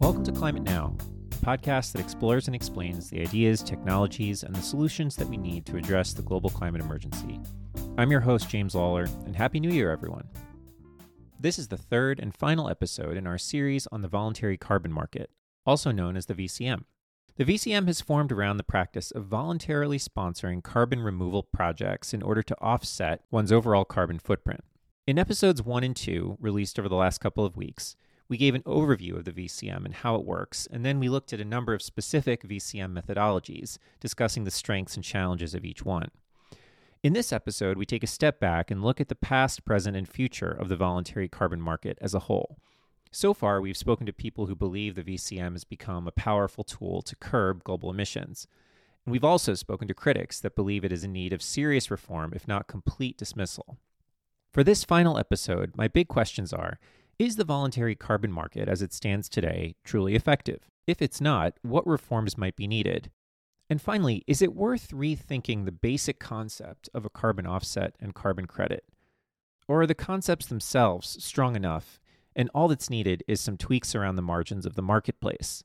Welcome to Climate Now, a podcast that explores and explains the ideas, technologies, and the solutions that we need to address the global climate emergency. I'm your host, James Lawler, and Happy New Year, everyone. This is the third and final episode in our series on the voluntary carbon market, also known as the VCM. The VCM has formed around the practice of voluntarily sponsoring carbon removal projects in order to offset one's overall carbon footprint. In episodes 1 and 2, released over the last couple of weeks, we gave an overview of the VCM and how it works, and then we looked at a number of specific VCM methodologies, discussing the strengths and challenges of each one. In this episode, we take a step back and look at the past, present, and future of the voluntary carbon market as a whole. So far, we've spoken to people who believe the VCM has become a powerful tool to curb global emissions. And we've also spoken to critics that believe it is in need of serious reform, if not complete dismissal. For this final episode, my big questions are, is the voluntary carbon market as it stands today truly effective? If it's not, what reforms might be needed? And finally, is it worth rethinking the basic concept of a carbon offset and carbon credit? Or are the concepts themselves strong enough, and all that's needed is some tweaks around the margins of the marketplace?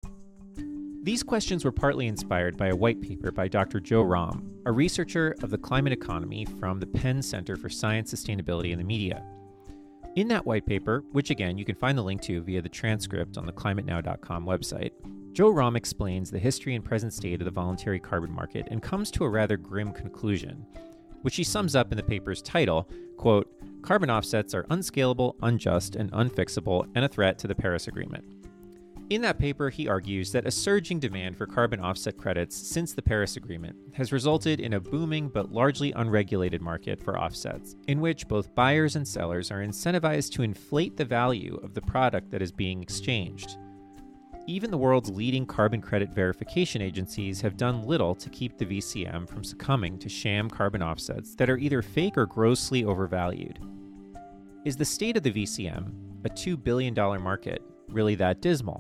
These questions were partly inspired by a white paper by Dr. Joe Romm, a researcher of the climate economy from the Penn Center for Science, Sustainability, and the Media. In that white paper, which again you can find the link to via the transcript on the climatenow.com website, Joe Romm explains the history and present state of the voluntary carbon market and comes to a rather grim conclusion, which he sums up in the paper's title, quote, "Carbon offsets are unscalable, unjust, and unfixable, and a threat to the Paris Agreement." In that paper, he argues that a surging demand for carbon offset credits since the Paris Agreement has resulted in a booming but largely unregulated market for offsets, in which both buyers and sellers are incentivized to inflate the value of the product that is being exchanged. Even the world's leading carbon credit verification agencies have done little to keep the VCM from succumbing to sham carbon offsets that are either fake or grossly overvalued. Is the state of the VCM, a $2 billion market, really that dismal?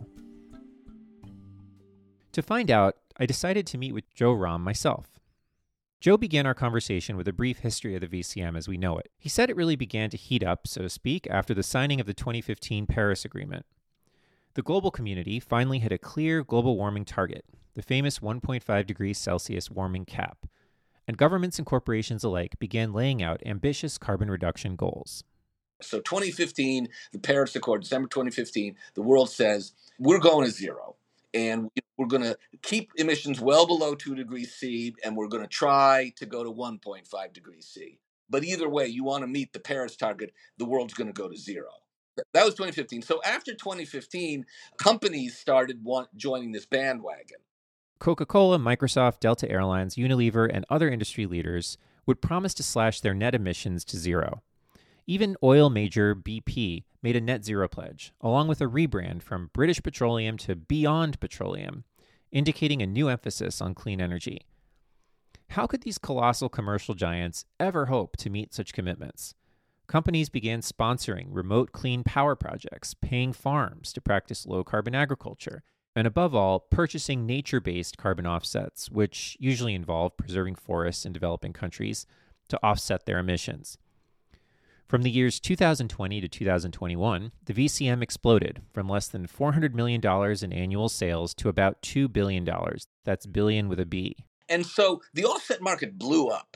To find out, I decided to meet with Joe Romm myself. Joe began our conversation with a brief history of the VCM as we know it. He said it really began to heat up, so to speak, after the signing of the 2015 Paris Agreement. The global community finally hit a clear global warming target, the famous 1.5 degrees Celsius warming cap, and governments and corporations alike began laying out ambitious carbon reduction goals. So 2015, the Paris Accord, December 2015, the world says, we're going to zero. And we're going to keep emissions well below 2 degrees C, and we're going to try to go to 1.5 degrees C. But either way, you want to meet the Paris target, the world's going to go to zero. That was 2015. So after 2015, companies started joining this bandwagon. Coca-Cola, Microsoft, Delta Airlines, Unilever, and other industry leaders would promise to slash their net emissions to zero. Even oil major BP made a net zero pledge, along with a rebrand from British Petroleum to Beyond Petroleum, indicating a new emphasis on clean energy. How could these colossal commercial giants ever hope to meet such commitments? Companies began sponsoring remote clean power projects, paying farms to practice low-carbon agriculture, and above all, purchasing nature-based carbon offsets, which usually involve preserving forests in developing countries to offset their emissions. From the years 2020 to 2021, the VCM exploded from less than $400 million in annual sales to about $2 billion. That's billion with a B. And so the offset market blew up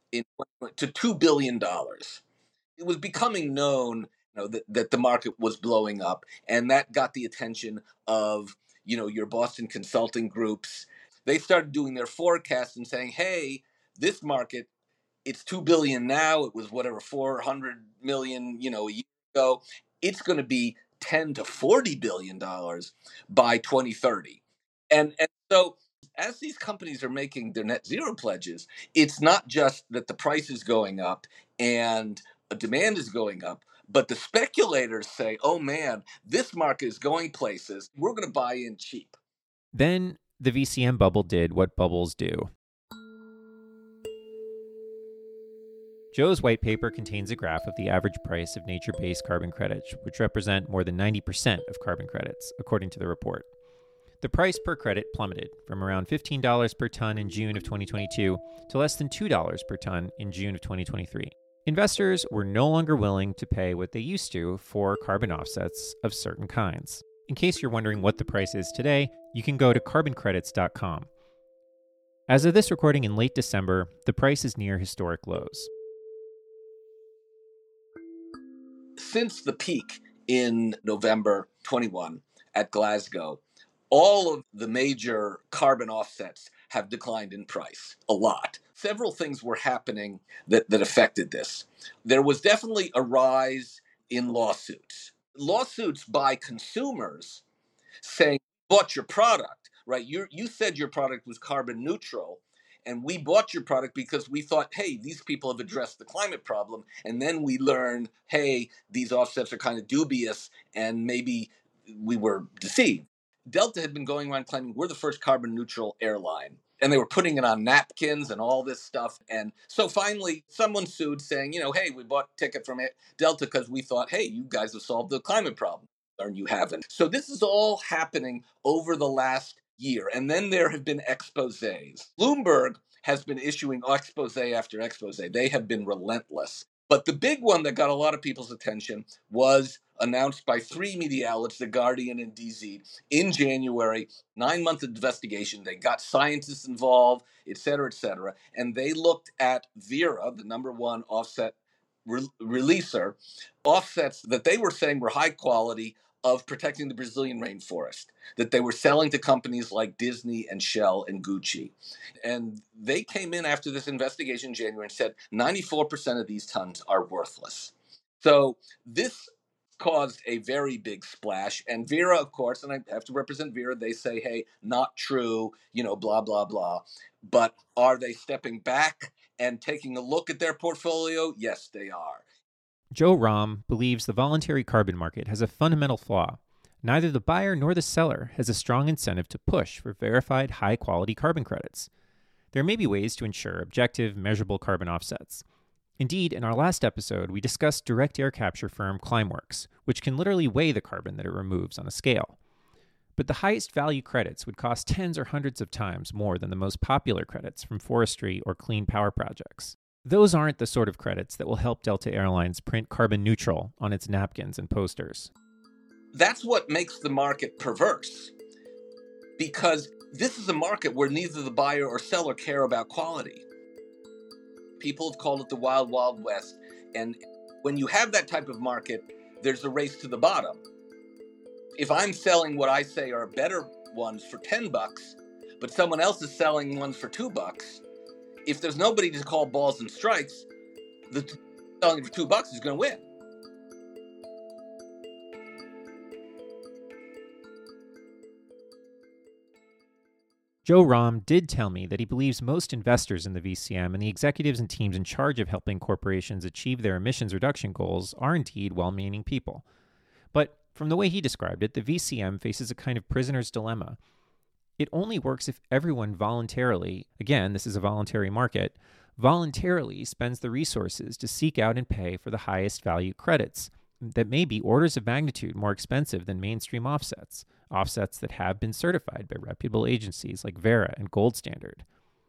to $2 billion. It was becoming known that the market was blowing up, and that got the attention of your Boston consulting groups. They started doing their forecasts and saying, hey, this market, it's $2 billion now. It was $400 million, a year ago. It's going to be $10 to $40 billion by 2030. And so as these companies are making their net zero pledges, it's not just that the price is going up and demand is going up, but the speculators say, oh man, this market is going places. We're going to buy in cheap. Then the VCM bubble did what bubbles do. Joe's white paper contains a graph of the average price of nature-based carbon credits, which represent more than 90% of carbon credits, according to the report. The price per credit plummeted from around $15 per ton in June of 2022 to less than $2 per ton in June of 2023. Investors were no longer willing to pay what they used to for carbon offsets of certain kinds. In case you're wondering what the price is today, you can go to carboncredits.com. As of this recording in late December, the price is near historic lows. Since the peak in November 21 at Glasgow, all of the major carbon offsets have declined in price a lot. Several things were happening that affected this. There was definitely a rise in lawsuits. Lawsuits by consumers saying, bought your product, right? You said your product was carbon neutral, and we bought your product because we thought, hey, these people have addressed the climate problem. And then we learned, hey, these offsets are kind of dubious, and maybe we were deceived. Delta had been going around claiming we're the first carbon neutral airline. And they were putting it on napkins and all this stuff. And so finally, someone sued saying, hey, we bought a ticket from Delta because we thought, hey, you guys have solved the climate problem. Or you haven't. So this is all happening over the last year. And then there have been exposés. Bloomberg has been issuing expose after expose. They have been relentless. But the big one that got a lot of people's attention was announced by three media outlets, The Guardian and DZ, in January, 9-month investigation. They got scientists involved, et cetera, and they looked at Vera, the number one offset releaser, offsets that they were saying were high quality of protecting the Brazilian rainforest, that they were selling to companies like Disney and Shell and Gucci. And they came in after this investigation in January and said 94% of these tons are worthless. So this caused a very big splash. And Vera, of course, and I have to represent Vera, they say, hey, not true, blah, blah, blah. But are they stepping back and taking a look at their portfolio? Yes, they are. Joe Romm believes the voluntary carbon market has a fundamental flaw. Neither the buyer nor the seller has a strong incentive to push for verified high-quality carbon credits. There may be ways to ensure objective, measurable carbon offsets. Indeed, in our last episode, we discussed direct air capture firm Climeworks, which can literally weigh the carbon that it removes on a scale. But the highest value credits would cost tens or hundreds of times more than the most popular credits from forestry or clean power projects. Those aren't the sort of credits that will help Delta Airlines print carbon neutral on its napkins and posters. That's what makes the market perverse, because this is a market where neither the buyer or seller care about quality. People have called it the Wild Wild West, and when you have that type of market, there's a race to the bottom. If I'm selling what I say are better ones for $10, but someone else is selling ones for $2, if there's nobody to call balls and strikes, the selling for $2 is going to win. Joe Romm did tell me that he believes most investors in the VCM and the executives and teams in charge of helping corporations achieve their emissions reduction goals are indeed well-meaning people. But from the way he described it, the VCM faces a kind of prisoner's dilemma. It only works if everyone voluntarily, again, this is a voluntary market, voluntarily spends the resources to seek out and pay for the highest value credits that may be orders of magnitude more expensive than mainstream offsets that have been certified by reputable agencies like Verra and Gold Standard.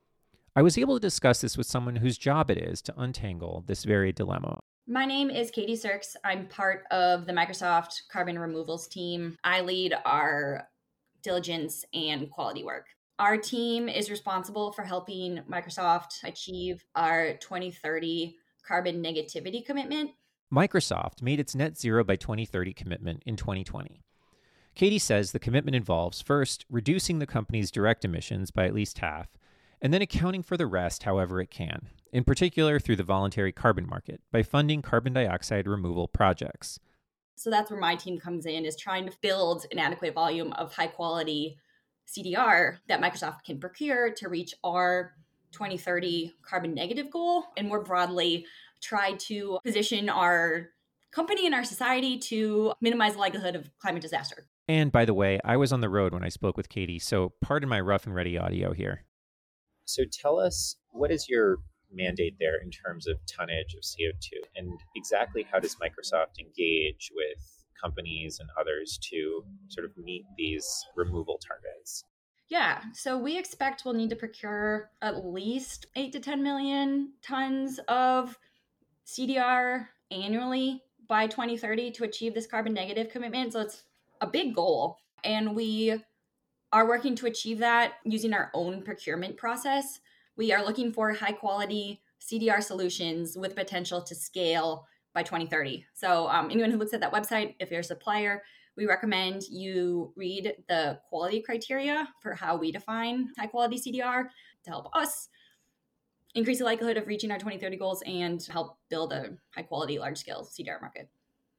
I was able to discuss this with someone whose job it is to untangle this very dilemma. My name is Katie Sirks. I'm part of the Microsoft Carbon Removals team. I lead our diligence and quality work. Our team is responsible for helping Microsoft achieve our 2030 carbon negativity commitment. Microsoft made its net zero by 2030 commitment in 2020. Katie says the commitment involves, first, reducing the company's direct emissions by at least half, and then accounting for the rest however it can, in particular through the voluntary carbon market, by funding carbon dioxide removal projects. So that's where my team comes in, is trying to build an adequate volume of high quality CDR that Microsoft can procure to reach our 2030 carbon negative goal, and more broadly, try to position our company and our society to minimize the likelihood of climate disaster. And by the way, I was on the road when I spoke with Katie, so pardon my rough and ready audio here. So tell us, what is your mandate there in terms of tonnage of CO2? And exactly how does Microsoft engage with companies and others to sort of meet these removal targets? Yeah, so we expect we'll need to procure at least 8 to 10 million tons of CDR annually by 2030 to achieve this carbon negative commitment. So it's a big goal. And we are working to achieve that using our own procurement process. We are looking for high quality CDR solutions with potential to scale by 2030. So anyone who looks at that website, if you're a supplier, we recommend you read the quality criteria for how we define high quality CDR to help us increase the likelihood of reaching our 2030 goals and help build a high quality, large scale CDR market.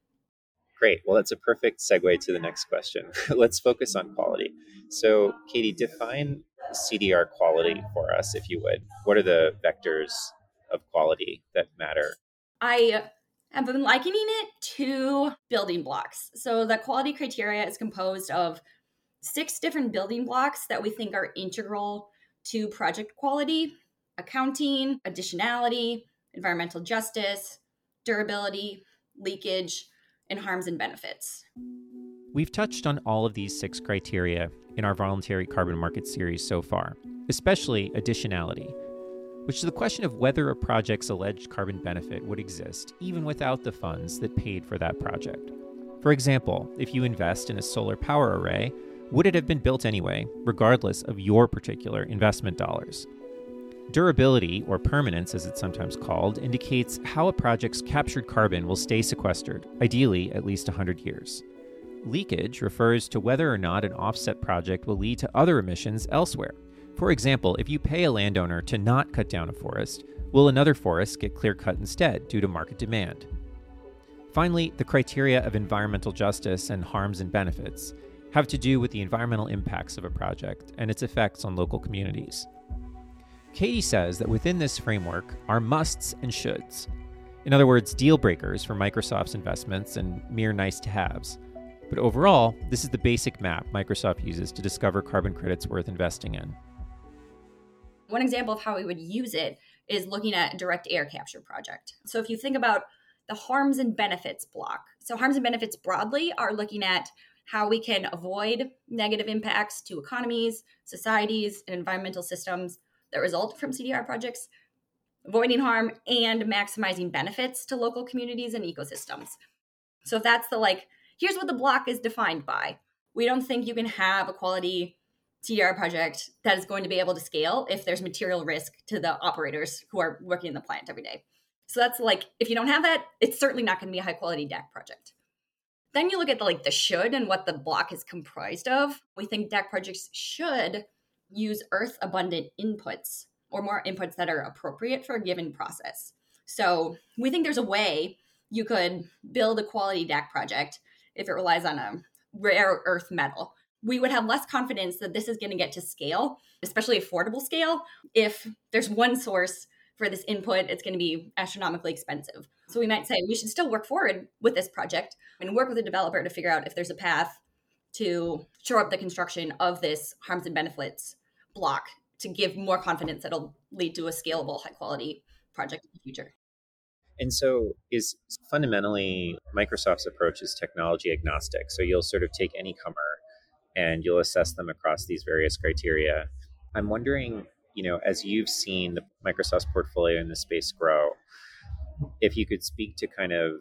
Great. Well, that's a perfect segue to the next question. Let's focus on quality. So, Katie, define CDR quality for us, if you would. What are the vectors of quality that matter? I have been likening it to building blocks. So the quality criteria is composed of 6 different building blocks that we think are integral to project quality: accounting, additionality, environmental justice, durability, leakage, and harms and benefits. We've touched on all of these 6 criteria in our voluntary carbon market series so far, especially additionality, which is the question of whether a project's alleged carbon benefit would exist even without the funds that paid for that project. For example, if you invest in a solar power array, would it have been built anyway, regardless of your particular investment dollars? Durability, or permanence as it's sometimes called, indicates how a project's captured carbon will stay sequestered, ideally at least 100 years. Leakage refers to whether or not an offset project will lead to other emissions elsewhere. For example, if you pay a landowner to not cut down a forest, will another forest get clear-cut instead due to market demand? Finally, the criteria of environmental justice and harms and benefits have to do with the environmental impacts of a project and its effects on local communities. Katie says that within this framework are musts and shoulds. In other words, deal breakers for Microsoft's investments and mere nice-to-haves. But overall, this is the basic map Microsoft uses to discover carbon credits worth investing in. One example of how we would use it is looking at a direct air capture project. So if you think about the harms and benefits block, so harms and benefits broadly are looking at how we can avoid negative impacts to economies, societies, and environmental systems that result from CDR projects, avoiding harm, and maximizing benefits to local communities and ecosystems. So if that's here's what the block is defined by. We don't think you can have a quality CDR project that is going to be able to scale if there's material risk to the operators who are working in the plant every day. So that's if you don't have that, it's certainly not going to be a high quality DAC project. Then you look at the should and what the block is comprised of. We think DAC projects should use earth abundant inputs or more inputs that are appropriate for a given process. So we think there's a way you could build a quality DAC project if it relies on a rare earth metal. We would have less confidence that this is going to get to scale, especially affordable scale, if there's one source for this input, it's going to be astronomically expensive. So we might say we should still work forward with this project and work with the developer to figure out if there's a path to shore up the construction of this harms and benefits block to give more confidence that it'll lead to a scalable, high quality project in the future. And so is fundamentally Microsoft's approach is technology agnostic. So you'll sort of take any comer and you'll assess them across these various criteria. I'm wondering, as you've seen the Microsoft's portfolio in this space grow, if you could speak to kind of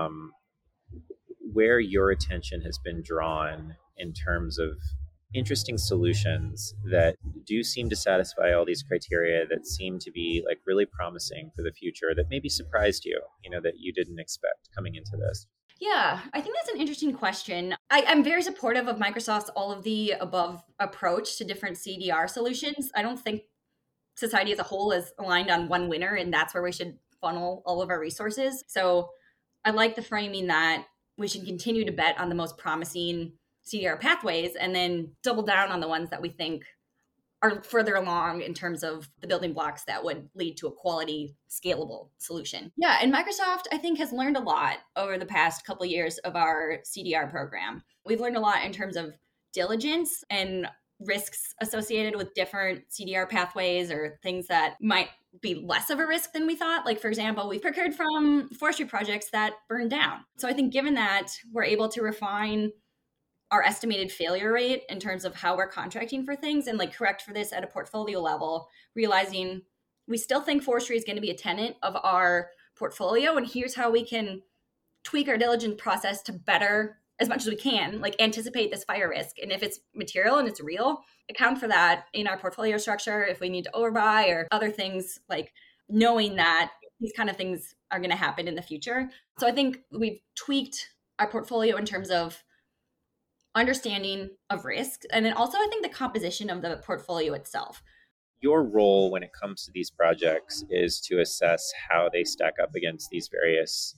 where your attention has been drawn in terms of interesting solutions that do seem to satisfy all these criteria, that seem to be really promising for the future, that maybe surprised you, that you didn't expect coming into this. Yeah, I think that's an interesting question. I'm very supportive of Microsoft's all of the above approach to different CDR solutions. I don't think society as a whole is aligned on one winner, and that's where we should funnel all of our resources. So I like the framing that we should continue to bet on the most promising CDR pathways and then double down on the ones that we think are further along in terms of the building blocks that would lead to a quality, scalable solution. Yeah, and Microsoft, I think, has learned a lot over the past couple of years of our CDR program. We've learned a lot in terms of diligence and risks associated with different CDR pathways or things that might be less of a risk than we thought. For example, we've procured from forestry projects that burned down. So I think given that, we're able to refine our estimated failure rate in terms of how we're contracting for things and correct for this at a portfolio level, realizing we still think forestry is going to be a tenet of our portfolio. And here's how we can tweak our diligence process to better as much as we can, like anticipate this fire risk. And if it's material and it's real, account for that in our portfolio structure if we need to overbuy or other things, like knowing that these kind of things are going to happen in the future. So I think we've tweaked our portfolio in terms of understanding of risk. And then also I think the composition of the portfolio itself. Your role when it comes to these projects is to assess how they stack up against these various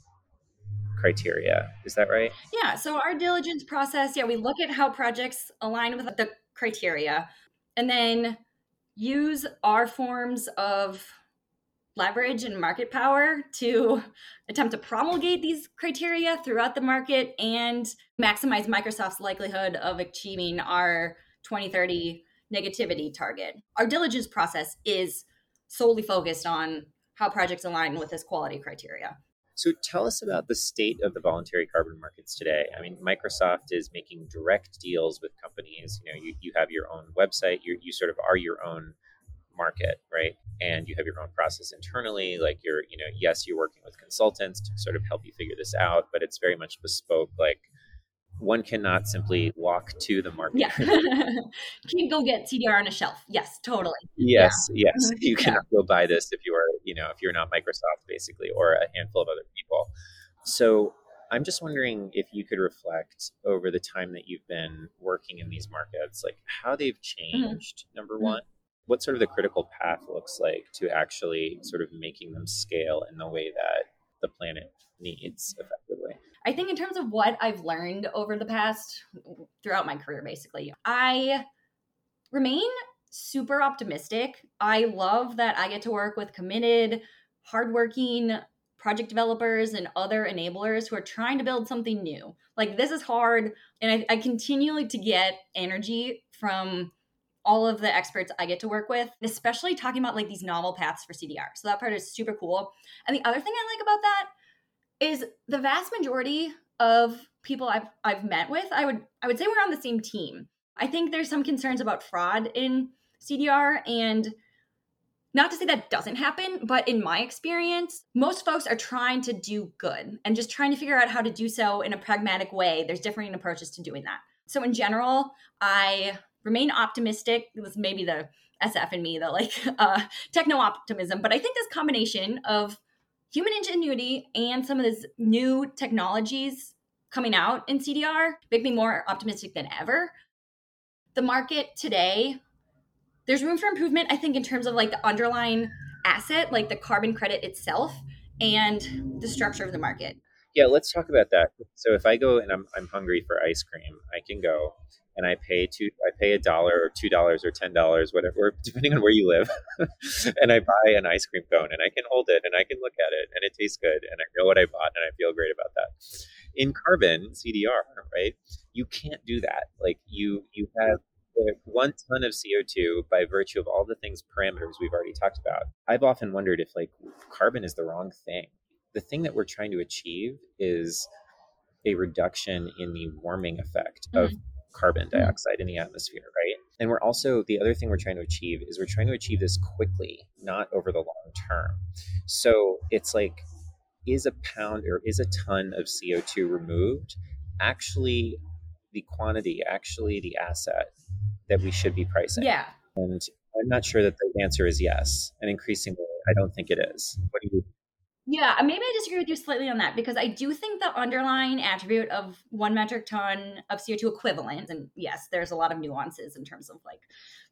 criteria. Is that right? Yeah. So our diligence process, we look at how projects align with the criteria and then use our forms of leverage and market power to attempt to promulgate these criteria throughout the market and maximize Microsoft's likelihood of achieving our 2030 negativity target. Our diligence process is solely focused on how projects align with this quality criteria. So tell us about the state of the voluntary carbon markets today. I mean, Microsoft is making direct deals with companies. You have your own website. You sort of are your own market, right? And you have your own process internally. Like yes, you're working with consultants to sort of help you figure this out, but it's very much bespoke. Like one cannot simply walk to the market. Yeah. Can't go get CDR on a shelf. Yes, totally. Yes. You cannot go buy this if you're not Microsoft, basically, or a handful of other people. So I'm just wondering if you could reflect over the time that you've been working in these markets, like how they've changed, number one, what sort of the critical path looks like to actually sort of making them scale in the way that the planet needs effectively. I think in terms of what I've learned over the past, throughout my career, basically, I remain super optimistic. I love that I get to work with committed, hardworking project developers and other enablers who are trying to build something new. Like this is hard. And I continually to get energy from all of the experts I get to work with, especially talking about like these novel paths for CDR. So that part is super cool. And the other thing I like about that is the vast majority of people I've met with, I would say we're on the same team. I think there's some concerns about fraud in CDR, and not to say that doesn't happen, but in my experience, most folks are trying to do good and just trying to figure out how to do so in a pragmatic way. There's differing approaches to doing that. So in general, I remain optimistic. It was maybe the SF in me, the techno optimism, but I think this combination of human ingenuity and some of these new technologies coming out in CDR make me more optimistic than ever. The market today, there's room for improvement, I think, in terms of like the underlying asset, like the carbon credit itself and the structure of the market. Yeah, let's talk about that. So if I go and I'm hungry for ice cream, I can go and I pay $1 or $2 or $10, whatever, depending on where you live, and I buy an ice cream cone and I can hold it and I can look at it and it tastes good and I know what I bought and I feel great about that. In carbon CDR, right? You can't do that. Like you have 1 ton of CO2 by virtue of all the parameters we've already talked about. I've often wondered if like carbon is the wrong thing. The thing that we're trying to achieve is a reduction in the warming effect of carbon dioxide in the atmosphere, right? And the other thing we're trying to achieve is we're trying to achieve this quickly, not over the long term. So it's like, is a pound or is a ton of CO2 removed actually the quantity, actually the asset that we should be pricing? Yeah. And I'm not sure that the answer is yes. And increasingly, I don't think it is. What do you think? Yeah, maybe I disagree with you slightly on that because I do think the underlying attribute of 1 metric ton of CO2 equivalent, and yes, there's a lot of nuances in terms of like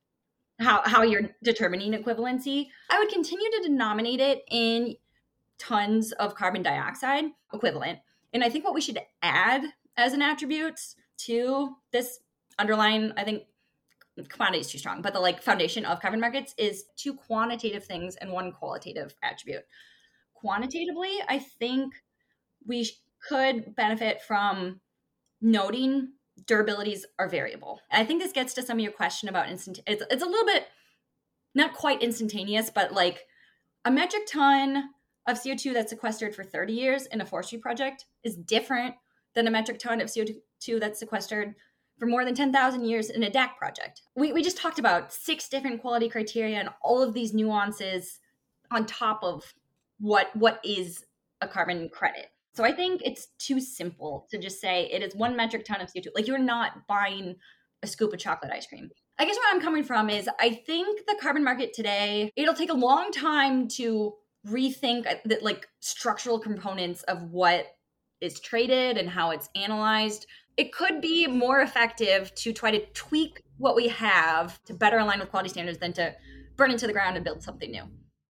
how you're determining equivalency. I would continue to denominate it in tons of carbon dioxide equivalent. And I think what we should add as an attribute to this underlying, I think quantity is too strong, but the like foundation of carbon markets is 2 quantitative things and 1 qualitative attribute. Quantitatively, I think we could benefit from noting durabilities are variable. And I think this gets to some of your question about it's a little bit not quite instantaneous, but like a metric ton of CO2 that's sequestered for 30 years in a forestry project is different than a metric ton of CO2 that's sequestered for more than 10,000 years in a DAC project. We just talked about 6 different quality criteria and all of these nuances on top of what is a carbon credit. So I think it's too simple to just say it is 1 metric ton of CO2. Like, you're not buying a scoop of chocolate ice cream. I guess where I'm coming from is I think the carbon market today, it'll take a long time to rethink the like structural components of what is traded and how it's analyzed. It could be more effective to try to tweak what we have to better align with quality standards than to burn into the ground and build something new.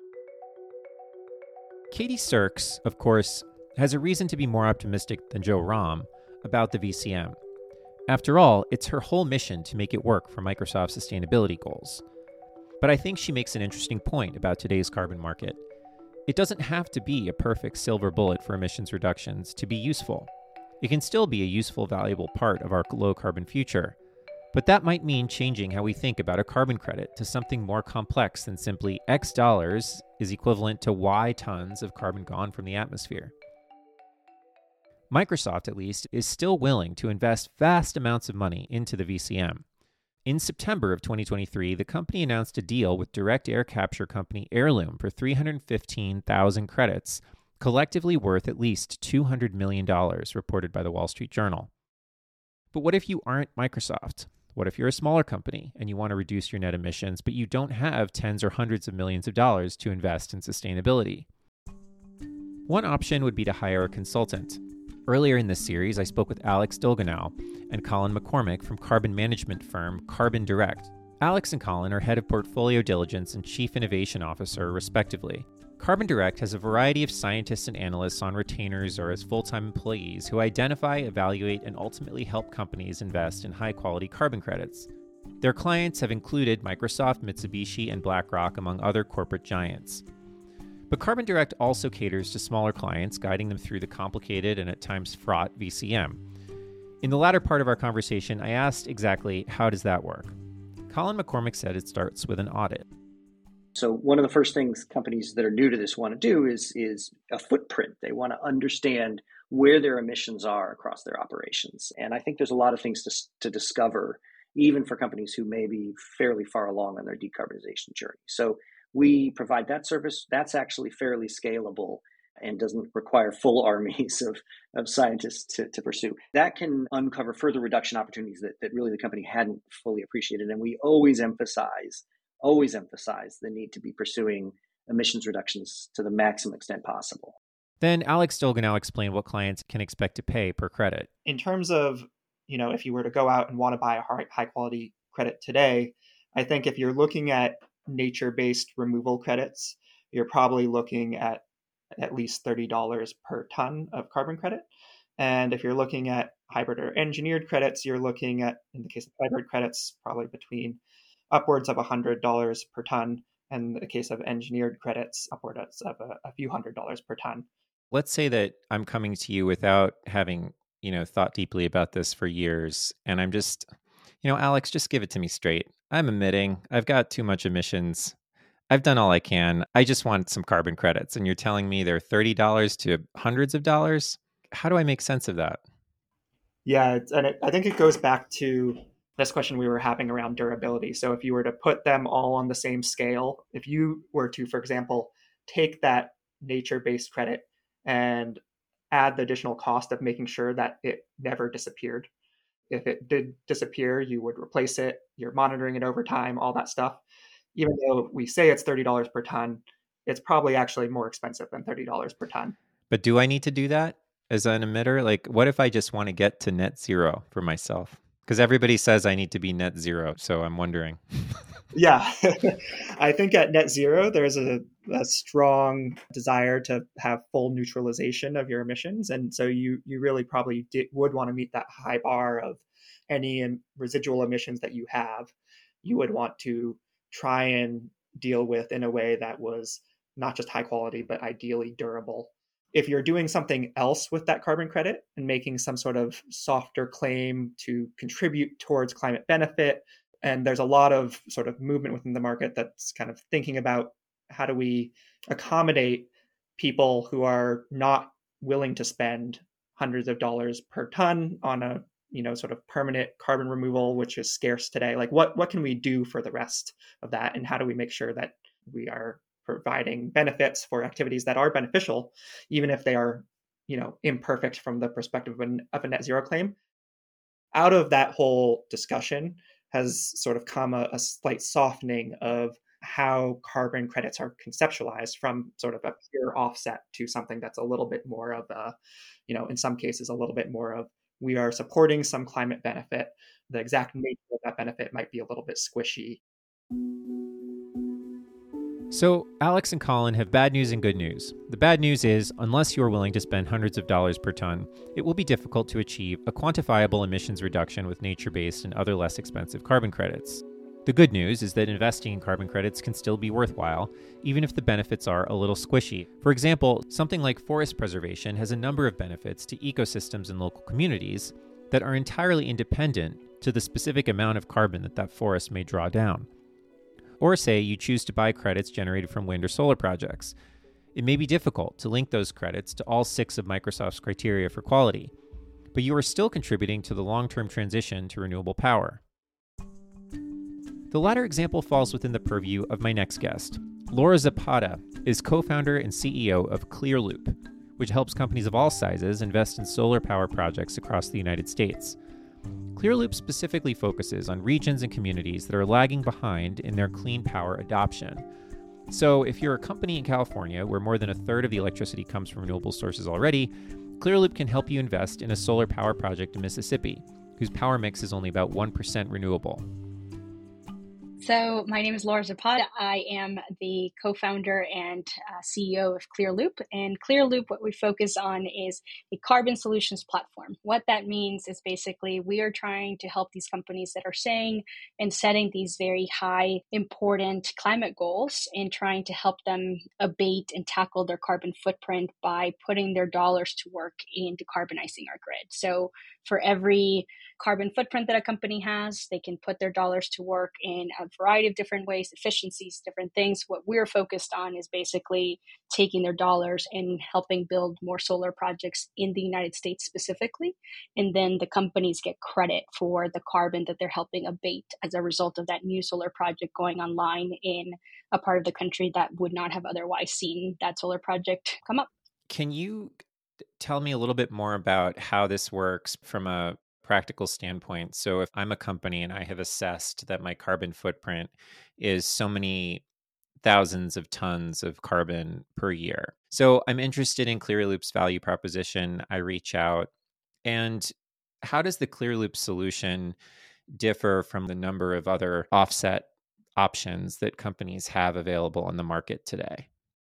Katie Sirks, of course, has a reason to be more optimistic than Joe Romm about the VCM. After all, it's her whole mission to make it work for Microsoft's sustainability goals. But I think she makes an interesting point about today's carbon market. It doesn't have to be a perfect silver bullet for emissions reductions to be useful. It can still be a useful, valuable part of our low-carbon future. But that might mean changing how we think about a carbon credit to something more complex than simply X dollars is equivalent to Y tons of carbon gone from the atmosphere. Microsoft, at least, is still willing to invest vast amounts of money into the VCM. In September of 2023, the company announced a deal with direct air capture company Heirloom for 315,000 credits, collectively worth at least $200 million, reported by the Wall Street Journal. But what if you aren't Microsoft? What if you're a smaller company and you want to reduce your net emissions, but you don't have tens or hundreds of millions of dollars to invest in sustainability? One option would be to hire a consultant. Earlier in this series, I spoke with Alex Dolganow and Colin McCormick from carbon management firm Carbon Direct. Alex and Colin are head of portfolio diligence and chief innovation officer, respectively. Carbon Direct has a variety of scientists and analysts on retainers or as full-time employees who identify, evaluate, and ultimately help companies invest in high-quality carbon credits. Their clients have included Microsoft, Mitsubishi, and BlackRock, among other corporate giants. But Carbon Direct also caters to smaller clients, guiding them through the complicated and at times fraught VCM. In the latter part of our conversation, I asked exactly how does that work. Colin McCormick said it starts with an audit. So one of the first things companies that are new to this want to do is a footprint. They want to understand where their emissions are across their operations. And I think there's a lot of things to discover, even for companies who may be fairly far along on their decarbonization journey. So we provide that service. That's actually fairly scalable and doesn't require full armies of scientists to pursue. That can uncover further reduction opportunities that really the company hadn't fully appreciated. And we always emphasize the need to be pursuing emissions reductions to the maximum extent possible. Then Alex Dolganow explained what clients can expect to pay per credit. In terms of, if you were to go out and want to buy a high quality credit today, I think if you're looking at nature-based removal credits, you're probably looking at least $30 per ton of carbon credit. And if you're looking at hybrid or engineered credits, you're looking at, in the case of hybrid credits, probably between upwards of $100 per ton. And in the case of engineered credits, upwards of a few $100s per ton. Let's say that I'm coming to you without having, thought deeply about this for years. And I'm just, Alex, just give it to me straight. I'm emitting. I've got too much emissions. I've done all I can. I just want some carbon credits. And you're telling me they're $30 to hundreds of dollars? How do I make sense of that? Yeah, I think it goes back to this question we were having around durability. So if you were to put them all on the same scale, if you were to, for example, take that nature-based credit and add the additional cost of making sure that it never disappeared. If it did disappear, you would replace it. You're monitoring it over time, all that stuff. Even though we say it's $30 per ton, it's probably actually more expensive than $30 per ton. But do I need to do that as an emitter? Like, what if I just want to get to net zero for myself? Because everybody says I need to be net zero. So I'm wondering. Yeah, I think at net zero, there's a strong desire to have full neutralization of your emissions. And so you really probably would want to meet that high bar of any residual emissions that you have. You would want to try and deal with in a way that was not just high quality, but ideally durable. If you're doing something else with that carbon credit and making some sort of softer claim to contribute towards climate benefit, and there's a lot of sort of movement within the market that's kind of thinking about how do we accommodate people who are not willing to spend hundreds of dollars per ton on a sort of permanent carbon removal, which is scarce today. Like what can we do for the rest of that? And how do we make sure that we are providing benefits for activities that are beneficial, even if they are, imperfect from the perspective of a net zero claim. Out of that whole discussion has sort of come a slight softening of how carbon credits are conceptualized from sort of a pure offset to something that's a little bit more of a, in some cases, a little bit more of we are supporting some climate benefit. The exact nature of that benefit might be a little bit squishy. So, Alex and Colin have bad news and good news. The bad news is, unless you're willing to spend hundreds of dollars per ton, it will be difficult to achieve a quantifiable emissions reduction with nature-based and other less expensive carbon credits. The good news is that investing in carbon credits can still be worthwhile, even if the benefits are a little squishy. For example, something like forest preservation has a number of benefits to ecosystems and local communities that are entirely independent to the specific amount of carbon that forest may draw down. Or say you choose to buy credits generated from wind or solar projects. It may be difficult to link those credits to all 6 of Microsoft's criteria for quality, but you are still contributing to the long-term transition to renewable power. The latter example falls within the purview of my next guest. Laura Zapata is co-founder and CEO of Clearloop, which helps companies of all sizes invest in solar power projects across the United States. Clearloop specifically focuses on regions and communities that are lagging behind in their clean power adoption. So if you're a company in California where more than a third of the electricity comes from renewable sources already, Clearloop can help you invest in a solar power project in Mississippi, whose power mix is only about 1% renewable. So my name is Laura Zapata. I am the co-founder and CEO of Clearloop. And Clearloop, what we focus on is a carbon solutions platform. What that means is basically we are trying to help these companies that are saying and setting these very high important climate goals and trying to help them abate and tackle their carbon footprint by putting their dollars to work in decarbonizing our grid. So for every carbon footprint that a company has, they can put their dollars to work in a variety of different ways, efficiencies, different things. What we're focused on is basically taking their dollars and helping build more solar projects in the United States specifically. And then the companies get credit for the carbon that they're helping abate as a result of that new solar project going online in a part of the country that would not have otherwise seen that solar project come up. Can you tell me a little bit more about how this works from a practical standpoint? So if I'm a company and I have assessed that my carbon footprint is so many thousands of tons of carbon per year. So I'm interested in Clearloop's value proposition. I reach out. And how does the Clearloop solution differ from the number of other offset options that companies have available on the market today?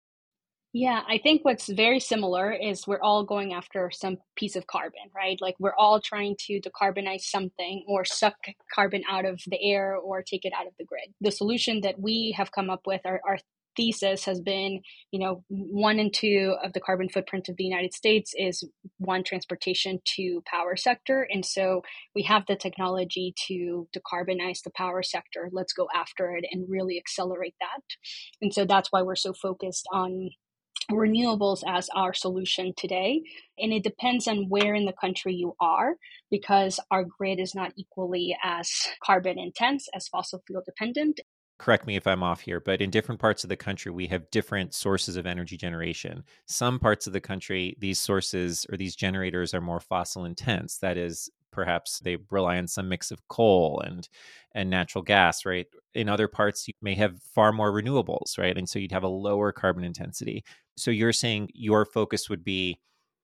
Yeah, I think what's very similar is we're all going after some piece of carbon, right? Like we're all trying to decarbonize something or suck carbon out of the air or take it out of the grid. The solution that we have come up with, our thesis has been, 1 and 2 of the carbon footprint of the United States is 1, transportation, 2, power sector. And so we have the technology to decarbonize the power sector. Let's go after it and really accelerate that. And so that's why we're so focused on renewables as our solution today. And it depends on where in the country you are, because our grid is not equally as carbon intense as fossil fuel dependent. Correct me if I'm off here, but in different parts of the country, we have different sources of energy generation. Some parts of the country, these sources or these generators are more fossil intense. That is, perhaps they rely on some mix of coal and natural gas, right? In other parts, you may have far more renewables, right? And so you'd have a lower carbon intensity. So you're saying your focus would be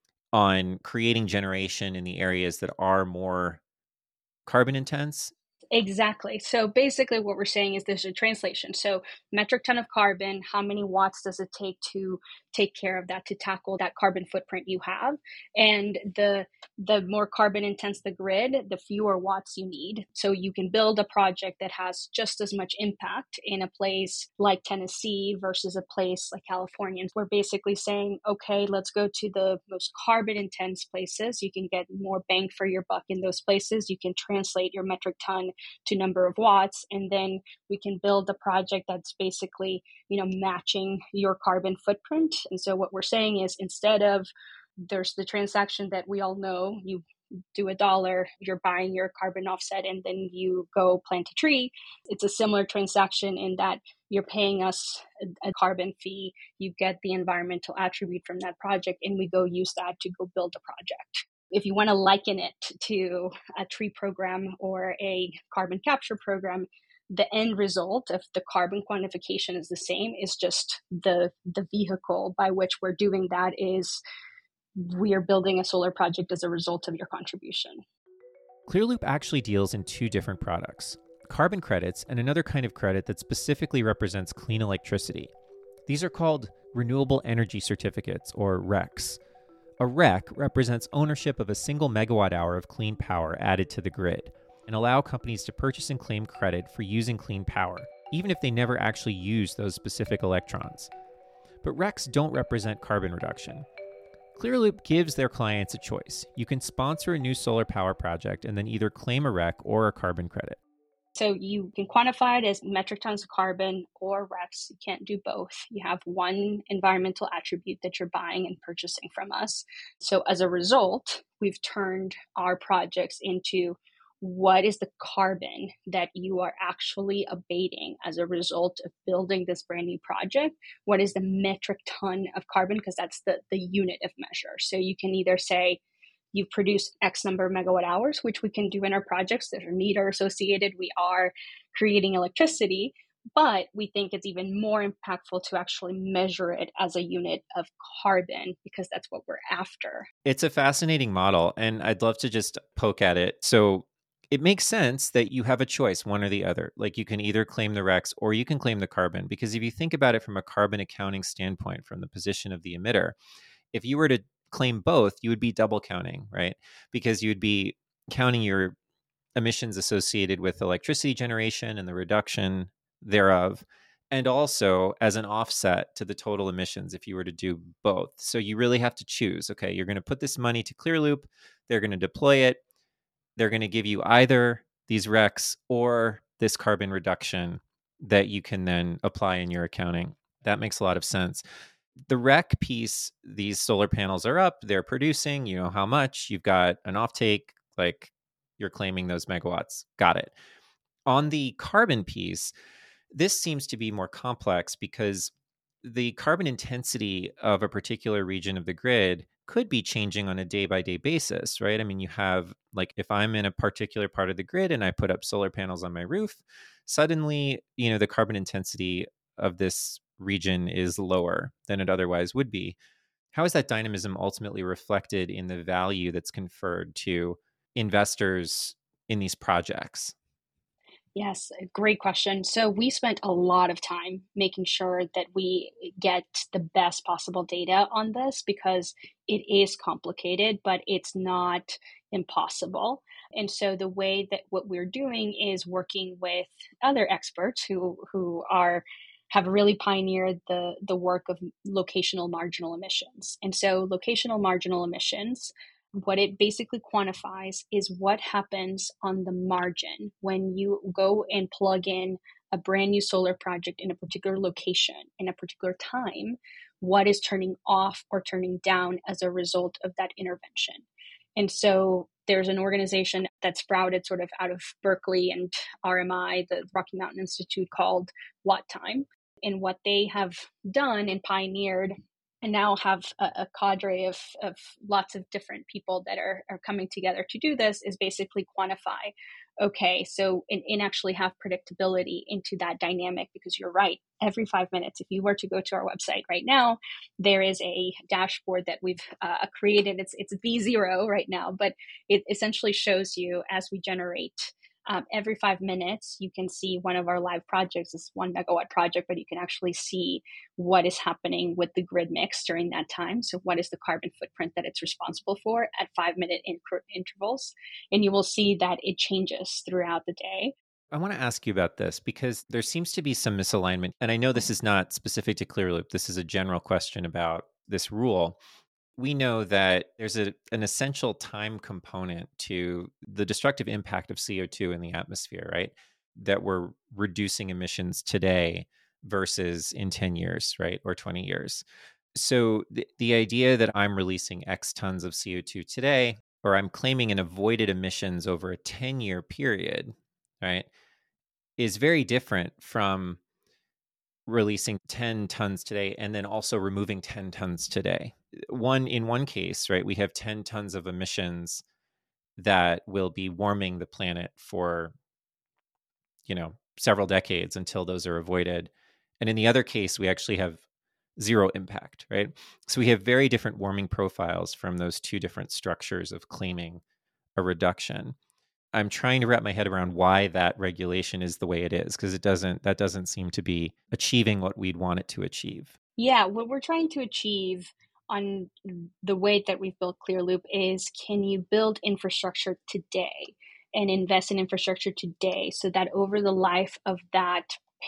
on creating generation in the areas that are more carbon intense? Exactly. So basically what we're saying is there's a translation. So metric ton of carbon, how many watts does it take to take care of that, to tackle that carbon footprint you have? And the more carbon intense the grid, the fewer watts you need. So you can build a project that has just as much impact in a place like Tennessee versus a place like California. We're basically saying, okay, let's go to the most carbon intense places. You can get more bang for your buck in those places. You can translate your metric ton to number of watts, and then we can build a project that's basically, matching your carbon footprint. And so what we're saying is, instead of there's the transaction that we all know, you do $1, you're buying your carbon offset, and then you go plant a tree. It's a similar transaction in that you're paying us a carbon fee, you get the environmental attribute from that project, and we go use that to go build a project. If you want to liken it to a tree program or a carbon capture program, the end result of the carbon quantification is the same. It's just the vehicle by which we're doing that is we are building a solar project as a result of your contribution. Clearloop actually deals in two different products: carbon credits and another kind of credit that specifically represents clean electricity. These are called renewable energy certificates, or RECs. A REC represents ownership of a single megawatt hour of clean power added to the grid, and allow companies to purchase and claim credit for using clean power, even if they never actually use those specific electrons. But RECs don't represent carbon reduction. Clearloop gives their clients a choice. You can sponsor a new solar power project and then either claim a REC or a carbon credit. So you can quantify it as metric tons of carbon or RECs. You can't do both. You have one environmental attribute that you're buying and purchasing from us. So as a result, we've turned our projects into what is the carbon that you are actually abating as a result of building this brand new project? What is the metric ton of carbon? Because that's the unit of measure. So you can either say, you've produced X number of megawatt hours, which we can do in our projects that are meter associated. We are creating electricity, but we think it's even more impactful to actually measure it as a unit of carbon because that's what we're after. It's a fascinating model, and I'd love to just poke at it. So it makes sense that you have a choice, one or the other. Like you can either claim the RECs or you can claim the carbon, because if you think about it from a carbon accounting standpoint, from the position of the emitter, if you were to claim both, you would be double counting, right? Because you would be counting your emissions associated with electricity generation and the reduction thereof, and also as an offset to the total emissions if you were to do both. So you really have to choose. Okay, you're going to put this money to Clearloop, they're going to deploy it, they're going to give you either these RECs or this carbon reduction that you can then apply in your accounting. That makes a lot of sense. The REC piece, these solar panels are up, they're producing, you know how much, you've got an offtake, like you're claiming those megawatts. Got it. On the carbon piece, this seems to be more complex because the carbon intensity of a particular region of the grid could be changing on a day-by-day basis, right? I mean, you have, like, if I'm in a particular part of the grid and I put up solar panels on my roof, suddenly, you know, the carbon intensity of this region is lower than it otherwise would be. How is that dynamism ultimately reflected in the value that's conferred to investors in these projects? Yes, a great question. So we spent a lot of time making sure that we get the best possible data on this because it is complicated, but it's not impossible. And so the way that what we're doing is working with other experts who have really pioneered the work of locational marginal emissions. And so locational marginal emissions, what it basically quantifies is what happens on the margin when you go and plug in a brand new solar project in a particular location in a particular time, what is turning off or turning down as a result of that intervention. And so there's an organization that sprouted sort of out of Berkeley and RMI, the Rocky Mountain Institute, called Watt Time. And what they have done and pioneered and now have a cadre of lots of different people that are coming together to do this is basically quantify, okay, so and actually have predictability into that dynamic, because you're right, every 5 minutes, if you were to go to our website right now, there is a dashboard that we've created. It's V0 right now, but it essentially shows you as we generate every 5 minutes, you can see one of our live projects. It's 1 megawatt project, but you can actually see what is happening with the grid mix during that time. So what is the carbon footprint that it's responsible for at 5-minute intervals? And you will see that it changes throughout the day. I want to ask you about this because there seems to be some misalignment. And I know this is not specific to Clearloop. This is a general question about this rule. We know that there's an essential time component to the destructive impact of CO2 in the atmosphere, right? That we're reducing emissions today versus in 10 years, right? Or 20 years. So the idea that I'm releasing X tons of CO2 today, or I'm claiming an avoided emissions over a 10-year period, right, is very different from releasing 10 tons today and then also removing 10 tons today. In one case, right, we have 10 tons of emissions that will be warming the planet for, several decades until those are avoided. And in the other case, we actually have zero impact, right? So we have very different warming profiles from those two different structures of claiming a reduction. I'm trying to wrap my head around why that regulation is the way it is, because that doesn't seem to be achieving what we'd want it to achieve. Yeah, what we're trying to achieve on the way that we've built ClearLoop is, can you build infrastructure today and invest in infrastructure today so that over the life of that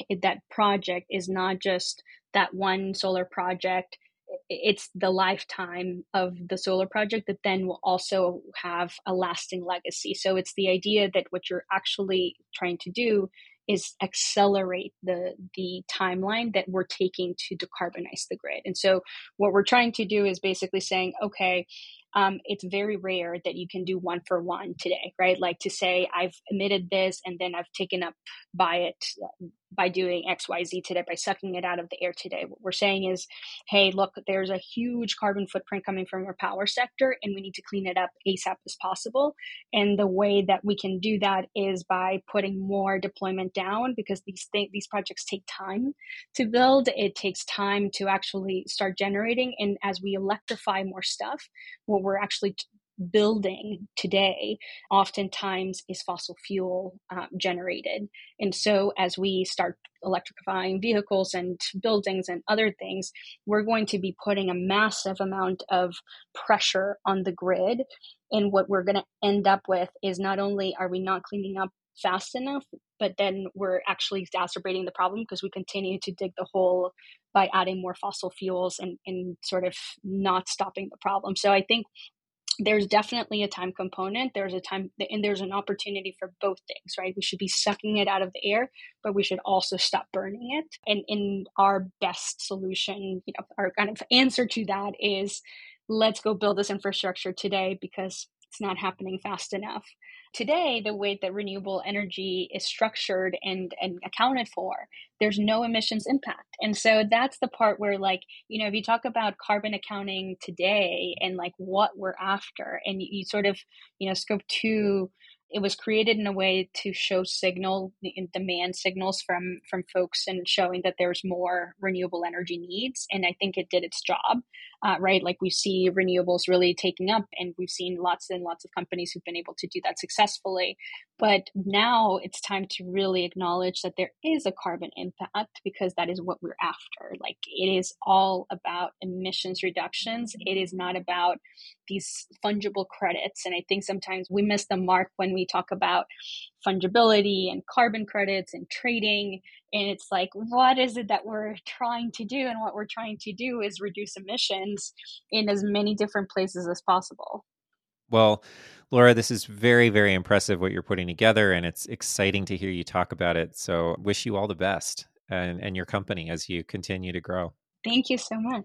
project is not just that one solar project, it's the lifetime of the solar project that then will also have a lasting legacy. So it's the idea that what you're actually trying to do is accelerate the timeline that we're taking to decarbonize the grid. And so what we're trying to do is basically saying, okay, it's very rare that you can do one for one today, right? Like to say, I've emitted this and then I've taken up by it by doing X, Y, Z today, by sucking it out of the air today. What we're saying is, hey, look, there's a huge carbon footprint coming from our power sector and we need to clean it up ASAP as possible. And the way that we can do that is by putting more deployment down, because these projects take time to build. It takes time to actually start generating. And as we electrify more stuff, what we're actually building today oftentimes is fossil fuel generated. And so as we start electrifying vehicles and buildings and other things, we're going to be putting a massive amount of pressure on the grid. And what we're going to end up with is, not only are we not cleaning up fast enough, but then we're actually exacerbating the problem because we continue to dig the hole by adding more fossil fuels and sort of not stopping the problem. So I think there's definitely a time component. There's a time and there's an opportunity for both things, right? We should be sucking it out of the air, but we should also stop burning it. And in our best solution, our kind of answer to that is, let's go build this infrastructure today because it's not happening fast enough. Today, the way that renewable energy is structured and accounted for, there's no emissions impact. And so that's the part where, if you talk about carbon accounting today and what we're after, and you sort of, scope 2, it was created in a way to show demand signals from folks and showing that there's more renewable energy needs. And I think it did its job, right? Like we see renewables really taking up, and we've seen lots and lots of companies who've been able to do that successfully. But now it's time to really acknowledge that there is a carbon impact, because that is what we're after. It is all about emissions reductions. It is not about these fungible credits. And I think sometimes we miss the mark when we talk about fungibility and carbon credits and trading. And it's like, what is it that we're trying to do? And what we're trying to do is reduce emissions in as many different places as possible. Well, Laura, this is very, very impressive what you're putting together, and it's exciting to hear you talk about it. So wish you all the best and your company as you continue to grow. Thank you so much.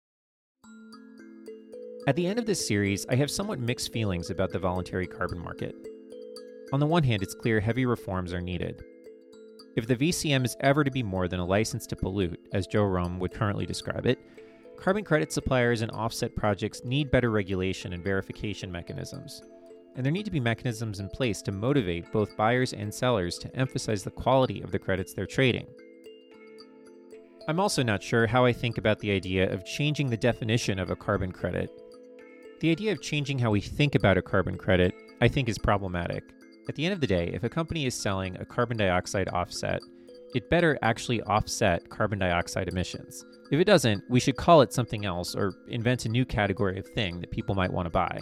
At the end of this series, I have somewhat mixed feelings about the voluntary carbon market. On the one hand, it's clear heavy reforms are needed. If the VCM is ever to be more than a license to pollute, as Joe Romm would currently describe it, carbon credit suppliers and offset projects need better regulation and verification mechanisms. And there need to be mechanisms in place to motivate both buyers and sellers to emphasize the quality of the credits they're trading. I'm also not sure how I think about the idea of changing the definition of a carbon credit. The idea of changing how we think about a carbon credit, I think, is problematic. At the end of the day, if a company is selling a carbon dioxide offset, it better actually offset carbon dioxide emissions. If it doesn't, we should call it something else or invent a new category of thing that people might want to buy.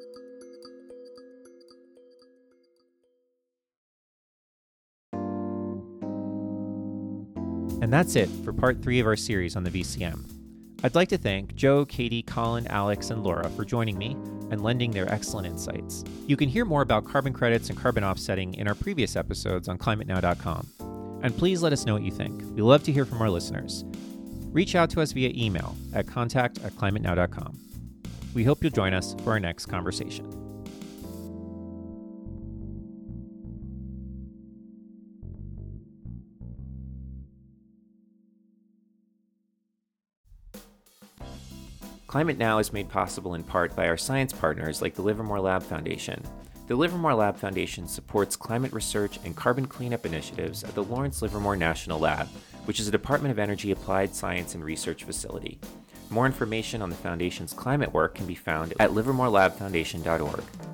And that's it for part 3 of our series on the VCM. I'd like to thank Joe, Katie, Colin, Alex, and Laura for joining me and lending their excellent insights. You can hear more about carbon credits and carbon offsetting in our previous episodes on climatenow.com. And please let us know what you think. We love to hear from our listeners. Reach out to us via email at contact@climatenow.com. We hope you'll join us for our next conversation. Climate Now is made possible in part by our science partners like the Livermore Lab Foundation. The Livermore Lab Foundation supports climate research and carbon cleanup initiatives at the Lawrence Livermore National Lab, which is a Department of Energy applied science and research facility. More information on the Foundation's climate work can be found at livermorelabfoundation.org.